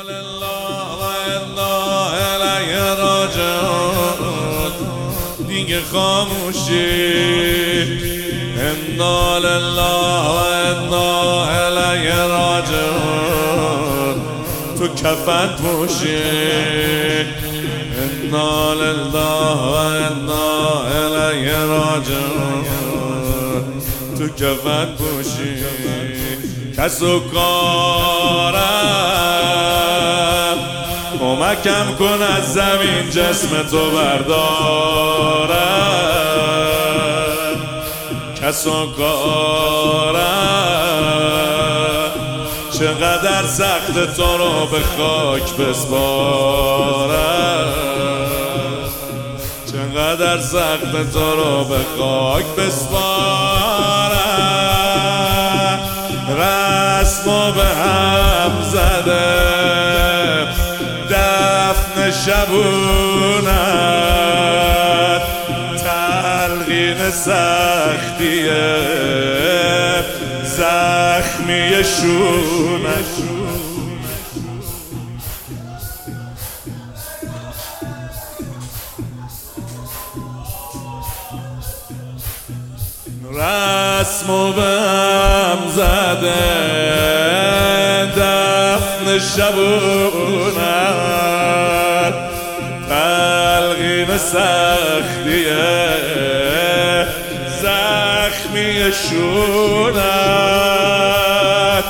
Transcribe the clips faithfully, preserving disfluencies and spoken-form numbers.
لله و انا الیه راجعون. دیگه خاموشی. انا لله و انا الیه راجعون. تو کفن پوشی. انا لله و انا الیه راجعون. تو کفن پوشی. کس و کارم کمکم کن از زمین جسم تو بردارم. کس و کارم چقدر سخت تو رو به خاک بسپارم. چقدر سخت تو رو به خاک بسپارم. رسمو به هم زده دفن شبونت. تلقین سختیه زخمی شونت. رسمو به هم زده دفن شبونت. تلقین سختیه زخمی شونت.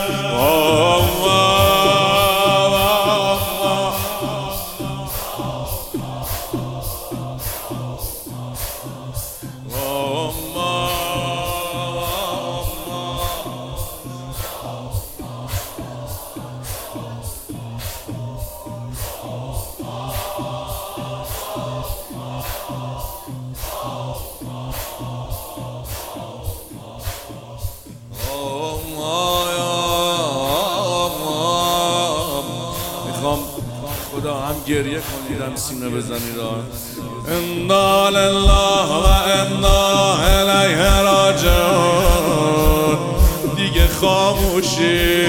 خدا هم گریه کنید هم سینه بزنید. انا لله و انا الیه راجعون. دیگه خاموشی.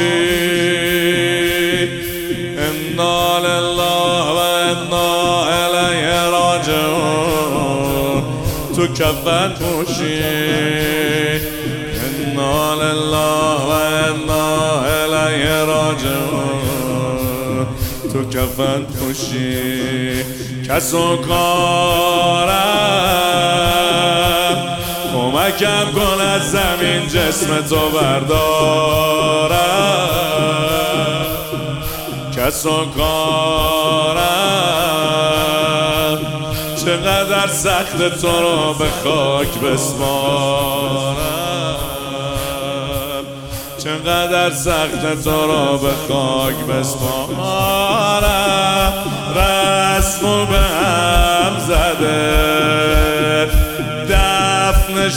انا لله و انا الیه راجعون. تو کفن پوشی. انا لله و انا الیه راجعون. تو کفن پوشی. کس و کارم کمکم کن از زمین جسم تو بردارم. کس و کارم چقدر سخت تو رو به خاک بسپارم. چقدر سخت تو رو به خاک بسپارم. رسمو به هم زده دفن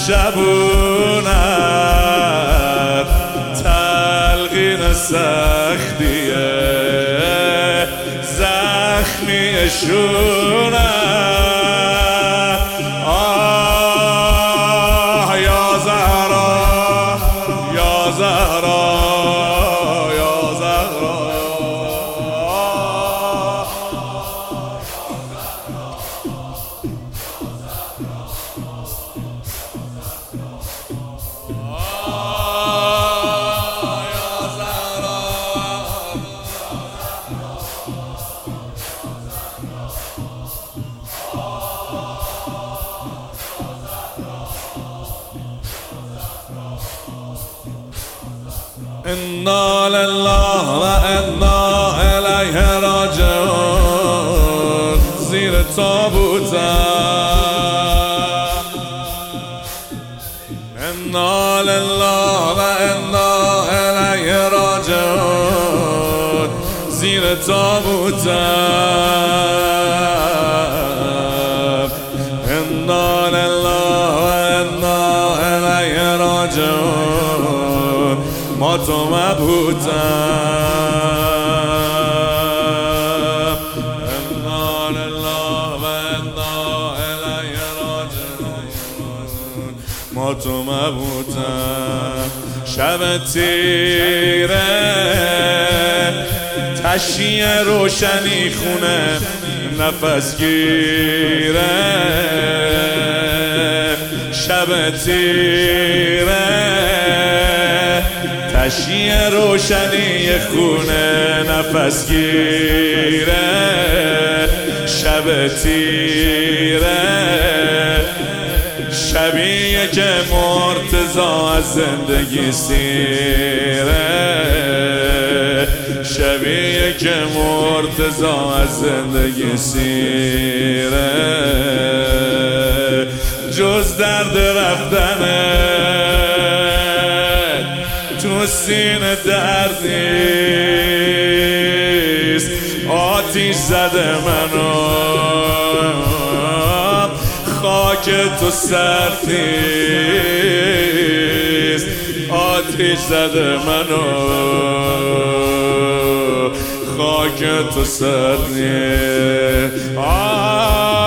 شبونت. تلقین سختیه زخمی شونت. آه یا زهرا یا زهرا یا زهرا. انا لله و انا الیه راجعون. زیر تابوتم. انا لله و انا الیه راجعون. زیر تابوتم. انا لله و انا الیه راجعون. ما تو مبهوتم. انا لله و انا الیه راجعون. ما تو مبهوتم. شب تیره تشییع روشنی خونه نفس گیره، شب تیره تشییع روشنی خونه نفس گیره، شب تیره شبیه که مرتضی از زندگی سیره، شبیه که مرتضی از زندگی سیره. جز درد رفتنه تو سینه درد نیست، آتیش زده منو خاک تو سرد نیست، آتیش زده منو خاک تو سرد نیست.